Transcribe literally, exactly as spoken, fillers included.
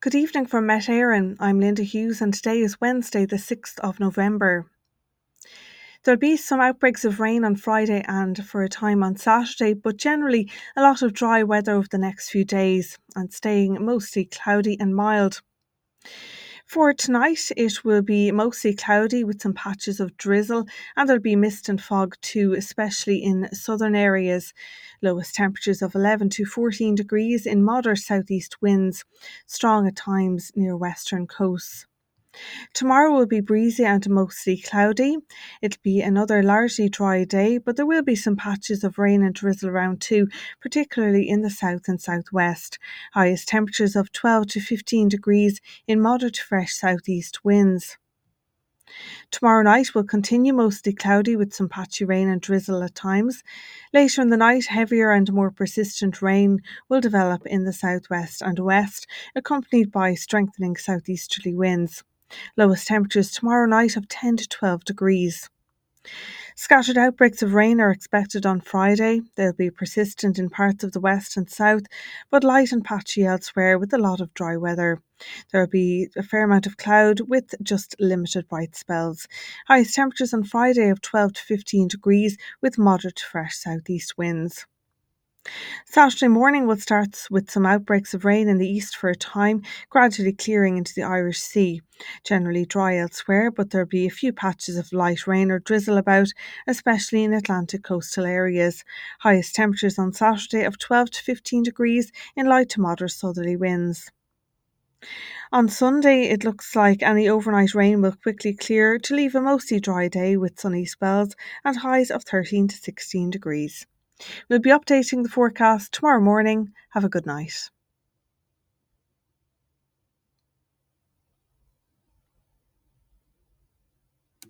Good evening from Met Éireann. I'm Linda Hughes and today is Wednesday the sixth of November. There'll be some outbreaks of rain on Friday and for a time on Saturday, but generally a lot of dry weather over the next few days and staying mostly cloudy and mild. For tonight, it will be mostly cloudy with some patches of drizzle, and there'll be mist and fog too, especially in southern areas. Lowest temperatures of eleven to fourteen degrees in moderate southeast winds, strong at times near western coasts. Tomorrow will be breezy and mostly cloudy. It'll be another largely dry day, but there will be some patches of rain and drizzle around too, particularly in the south and southwest. Highest temperatures of twelve to fifteen degrees in moderate to fresh southeast winds. Tomorrow night will continue mostly cloudy with some patchy rain and drizzle at times. Later in the night, heavier and more persistent rain will develop in the southwest and west, accompanied by strengthening southeasterly winds. Lowest temperatures tomorrow night of ten to twelve degrees. Scattered outbreaks of rain are expected on Friday. They'll be persistent in parts of the west and south, but light and patchy elsewhere with a lot of dry weather. There will be a fair amount of cloud with just limited bright spells. Highest temperatures on Friday of twelve to fifteen degrees with moderate to fresh southeast winds. Saturday morning will start with some outbreaks of rain in the east for a time, gradually clearing into the Irish Sea. Generally dry elsewhere, but there'll be a few patches of light rain or drizzle about, especially in Atlantic coastal areas. Highest temperatures on Saturday of twelve to fifteen degrees in light to moderate southerly winds. On Sunday, it looks like any overnight rain will quickly clear to leave a mostly dry day with sunny spells and highs of thirteen to sixteen degrees. We'll be updating the forecast tomorrow morning. Have a good night.